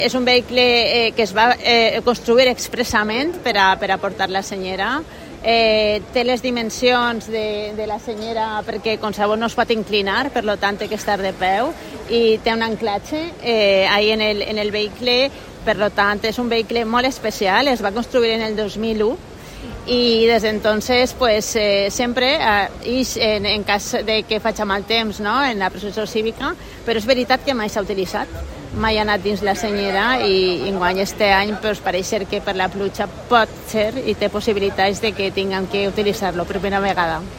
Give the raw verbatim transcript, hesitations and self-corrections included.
És un vehicle eh, que es va eh, construir expressament per a, per a portar la senyera. Eh, té les dimensions de, de la senyera perquè qualsevol no es pot inclinar, per tant té que estar de peu, i té un anclatge eh, ahí en el, en el vehicle. Per tant és un vehicle molt especial, es va construir en el dos mil u i des d'entonces pues, eh, sempre eh, i en, en cas de que faci mal temps, no?, en la processó cívica, però és veritat que mai s'ha utilitzat, mai ha anat dins la senyera, i enguany este any pues, pareix ser que per la pluja pot ser i té possibilitats de que tinguem que utilitzar-lo per primera vegada.